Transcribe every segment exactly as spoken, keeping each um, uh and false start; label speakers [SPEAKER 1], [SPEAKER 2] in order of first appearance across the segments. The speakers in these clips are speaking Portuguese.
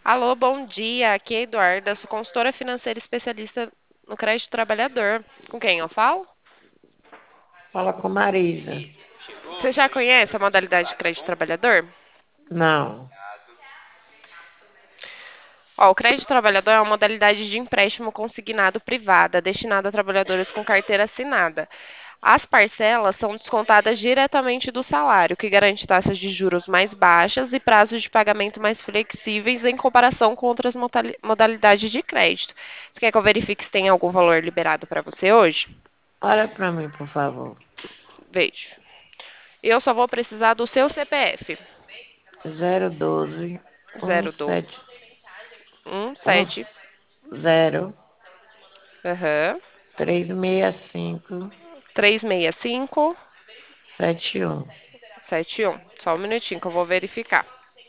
[SPEAKER 1] Alô, bom dia. Aqui é a Eduarda, sou consultora financeira especialista no crédito trabalhador. Com quem eu falo?
[SPEAKER 2] Fala com Marisa.
[SPEAKER 1] Você já conhece a modalidade de crédito trabalhador?
[SPEAKER 2] Não.
[SPEAKER 1] Ó, o crédito trabalhador é uma modalidade de empréstimo consignado privada destinada a trabalhadores com carteira assinada. As parcelas são descontadas diretamente do salário, que garante taxas de juros mais baixas e prazos de pagamento mais flexíveis em comparação com outras modali- modalidades de crédito. Você quer que eu verifique se tem algum valor liberado para você hoje?
[SPEAKER 2] Olha para mim, por favor.
[SPEAKER 1] Vejo. Eu só vou precisar do seu C P F.
[SPEAKER 2] Zero doze um
[SPEAKER 1] Zero do
[SPEAKER 2] sete
[SPEAKER 1] um
[SPEAKER 2] um
[SPEAKER 1] sete.
[SPEAKER 2] zero
[SPEAKER 1] Aham.
[SPEAKER 2] três seis cinco
[SPEAKER 1] Três seis cinco
[SPEAKER 2] sete um.
[SPEAKER 1] sete um. Só um minutinho que eu vou verificar.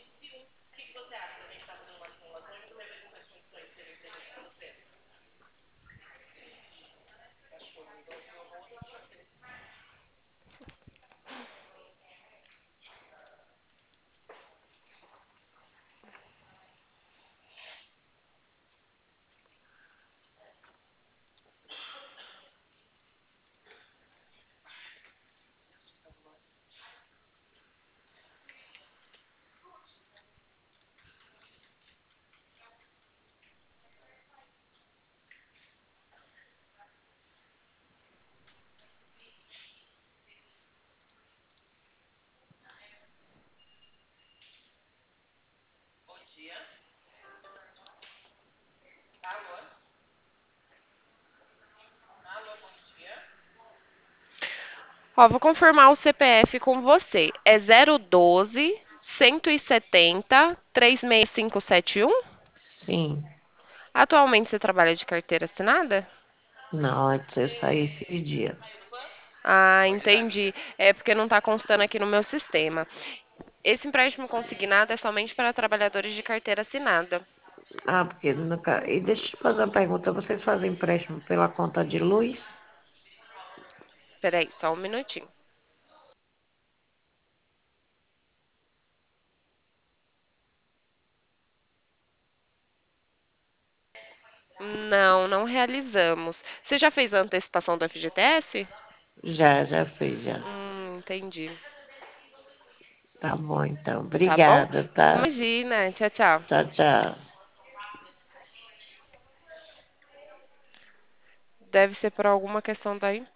[SPEAKER 1] Ó, vou confirmar o C P F com você. É zero doze cento e setenta três seis cinco sete um?
[SPEAKER 2] Sim.
[SPEAKER 1] Atualmente você trabalha de carteira assinada?
[SPEAKER 2] Não, antes eu saí esses dias.
[SPEAKER 1] Ah, entendi. É porque não está constando aqui no meu sistema. Esse empréstimo consignado é somente para trabalhadores de carteira assinada.
[SPEAKER 2] Ah, porque nunca. E deixa eu te fazer uma pergunta. Vocês fazem empréstimo pela conta de luz?
[SPEAKER 1] Peraí, só um minutinho. Não, não realizamos. Você já fez a antecipação do F G T S?
[SPEAKER 2] Já, já fiz, já.
[SPEAKER 1] Hum, entendi.
[SPEAKER 2] Tá bom, então.
[SPEAKER 1] Tá bom?
[SPEAKER 2] Obrigada, tá?
[SPEAKER 1] Imagina. Tchau, tchau.
[SPEAKER 2] Tchau, tchau.
[SPEAKER 1] Deve ser por alguma questão da